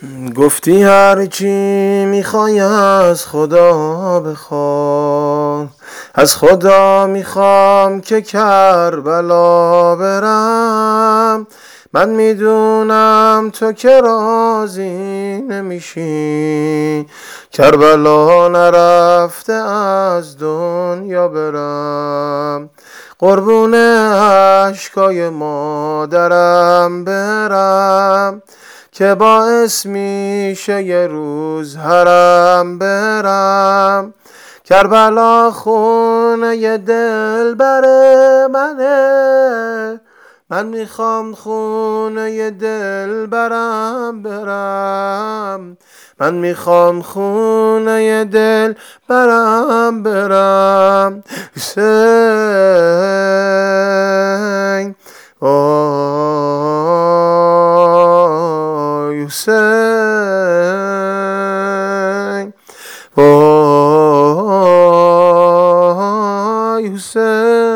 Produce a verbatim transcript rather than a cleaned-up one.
گفتی هرچی میخوای از خدا بخوام، از خدا میخوام که کربلا برم. من میدونم تو که راضی نمیشی کربلا نرفته از دنیا برم. قربون اشکای مادرم برم که باعث میشه یه روز حرم برم. کربلا خونه یه دل بره منه، من میخوام خونه یه دل برم برم. من میخوام خونه یه دل برم برم. حسین آی حسین آی حسین.